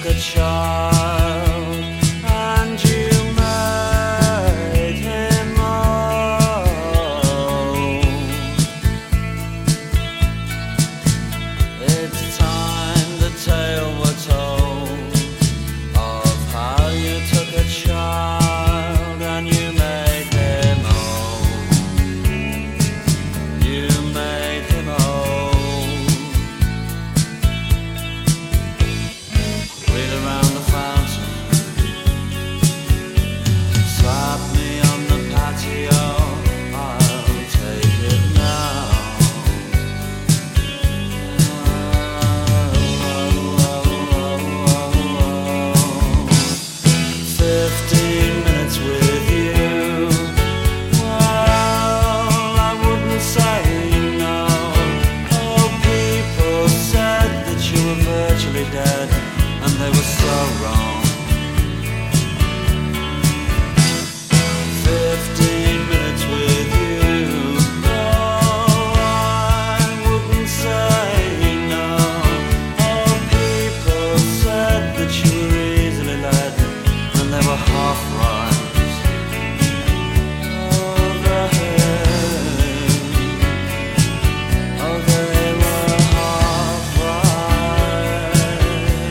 a child and you made him old. It's time the tale were told of how you took a child and you made him old. You made him old. Wheel around the fountain, slap me on the patio, I'll take it now. 15 minutes with you, well, I wouldn't say no. Oh, people said that you were virtually dead, and they were so wrong. 15 minutes with you, oh, I wouldn't say no. Oh, people said that you were easily led, and they were half right. Oh, they were half right.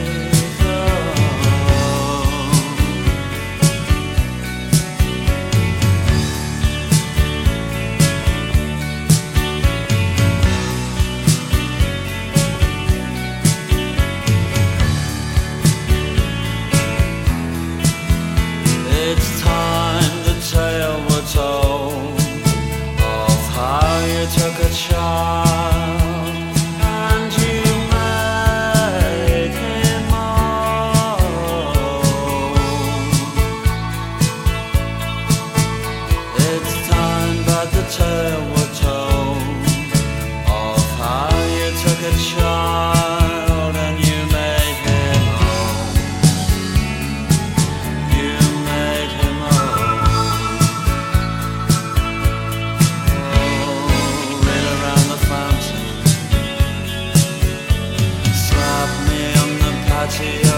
It's time the tale were told of how you took a child and you made him old. It's time that the tale were told of how you took a child and you made him old. You made him old. Oh, reel around the fountain, slap me on the patio.